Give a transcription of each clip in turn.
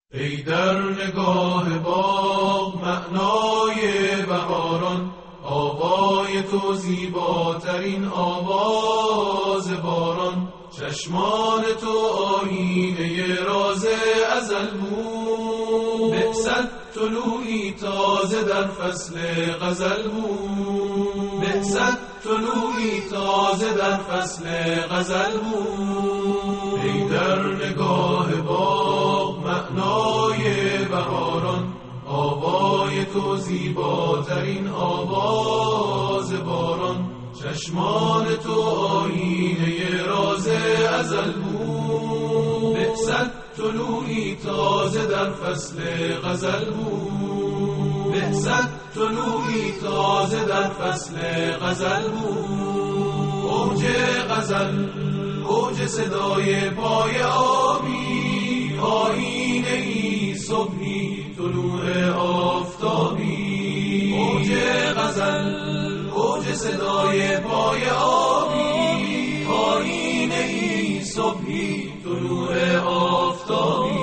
ای در نگاه باغ معنای بهاران، آوای تو زیباترین آواز باران. چشمان تو آیینه راز ازل بود، بعثت طلوعی تازه در فصل غزل بود، بعثت طلوعی تازه در فصل غزل بود. ای در نگاه باغ معنای بهاران، آوای تو زیباترین آواز باران. چشمان تو آیینه راز ازل بود، بعثت طلوعی تازه در فصل غزل بود، بعثت طلوعی تازه در فصل غزل بود. اوج غزل، اوج صدای پای آبی، آیینه ای صبحی طلوع آفتابی. اوج غزل، اوج صدای پای آبی، آیینه ای صبحی طلوع آفتابی.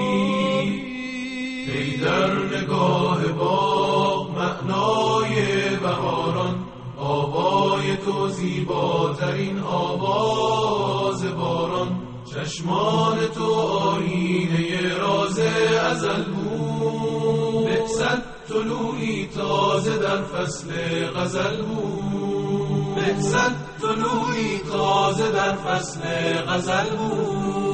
ای در نگاه باغ معنای بهاران، آوای تو زیباترین آواز باران. چشمان تو آیینه راز ازل بود، بعثت طلوعی تازه در فصل غزل بود، بعثت طلوعی تازه در فصل غزل بود.